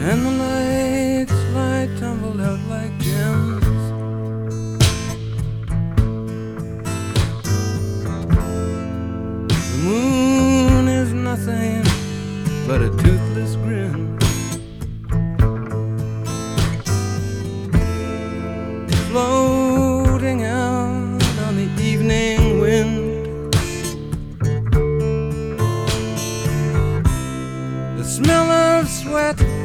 and the lights lie tumbled out like gems. The moon is nothing but a toothless grin, floating out on the evening wind. The smell of sweat